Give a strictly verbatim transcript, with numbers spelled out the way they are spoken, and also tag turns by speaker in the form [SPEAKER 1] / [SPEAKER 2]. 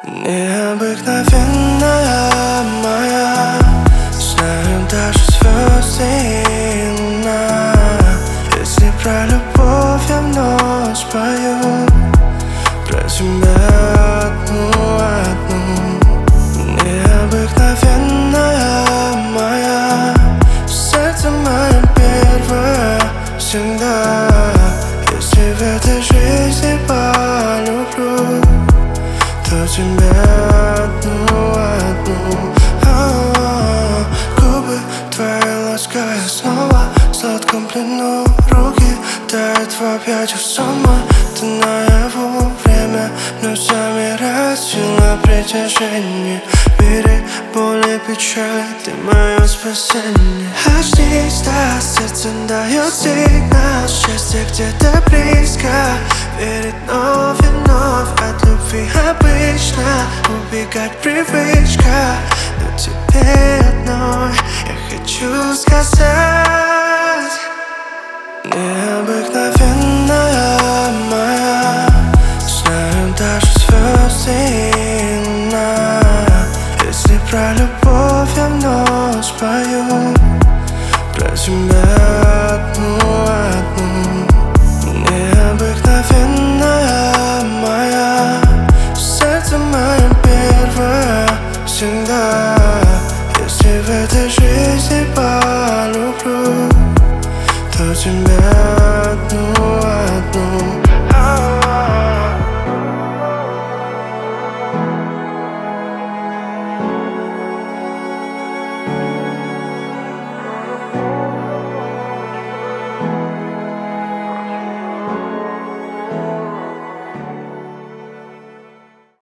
[SPEAKER 1] Необыкновенная моя, знаю даже звезды и луна. Если про любовь я вновь спою, про тебя одну, одну. Необыкновенная моя, сердце мое первое всегда. Если в этой жизни полюблю, то тебя одну, одну. А-а-а. Губы твои лаская снова в сладком плену, руки тают в объятиях сама. Ты наяву, время вновь замирает, сила притяжения. Бери боль и печаль, ты мое спасение. Очнись, да, сердце дает сигнал, счастье где-то близко. Верит вновь и вновь, от любви обычно убегать привычка. Но тебе одной я хочу сказать: